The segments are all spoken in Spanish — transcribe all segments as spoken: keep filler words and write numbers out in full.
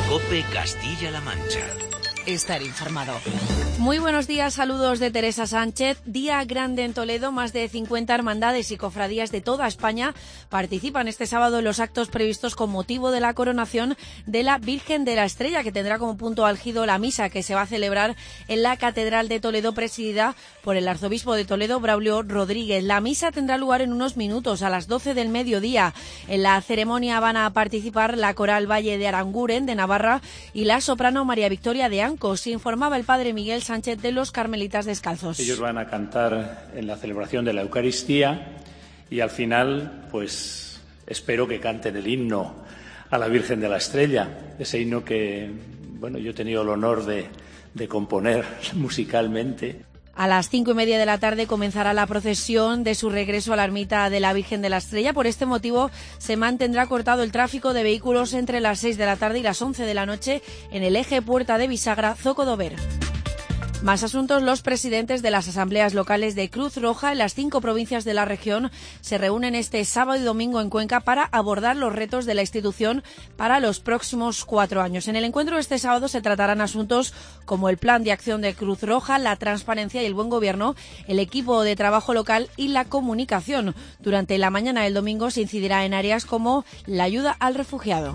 COPE Castilla-La Mancha. Estar informado. Muy buenos días, saludos de Teresa Sánchez. Día grande en Toledo, más de cincuenta hermandades y cofradías de toda España participan este sábado en los actos previstos con motivo de la coronación de la Virgen de la Estrella, que tendrá como punto álgido la misa que se va a celebrar en la Catedral de Toledo, presidida por el arzobispo de Toledo, Braulio Rodríguez. La misa tendrá lugar en unos minutos, a las doce del mediodía. En la ceremonia van a participar la Coral Valle de Aranguren, de Navarra, y la soprano María Victoria de Ancos. Informaba el padre Miguel Sánchez de los Carmelitas Descalzos. Ellos van a cantar en la celebración de la Eucaristía y al final, pues, espero que canten el himno a la Virgen de la Estrella, ese himno que, bueno, yo he tenido el honor de, de componer musicalmente. A las cinco y media de la tarde comenzará la procesión de su regreso a la ermita de la Virgen de la Estrella. Por este motivo se mantendrá cortado el tráfico de vehículos entre las seis de la tarde y las once de la noche en el eje Puerta de Bisagra-Zocodover. Más asuntos. Los presidentes de las asambleas locales de Cruz Roja en las cinco provincias de la región se reúnen este sábado y domingo en Cuenca para abordar los retos de la institución para los próximos cuatro años. En el encuentro de este sábado se tratarán asuntos como el plan de acción de Cruz Roja, la transparencia y el buen gobierno, el equipo de trabajo local y la comunicación. Durante la mañana del domingo se incidirá en áreas como la ayuda al refugiado.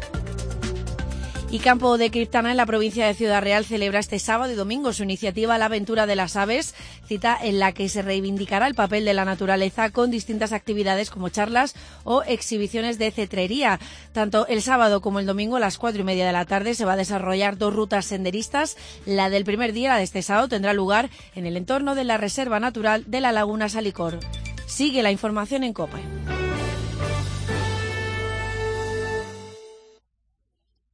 Y Campo de Criptana, en la provincia de Ciudad Real, celebra este sábado y domingo su iniciativa La Aventura de las Aves, cita en la que se reivindicará el papel de la naturaleza con distintas actividades como charlas o exhibiciones de cetrería. Tanto el sábado como el domingo a las cuatro y media de la tarde se va a desarrollar dos rutas senderistas. La del primer día, la de este sábado, tendrá lugar en el entorno de la Reserva Natural de la Laguna Salicor. Sigue la información en COPE.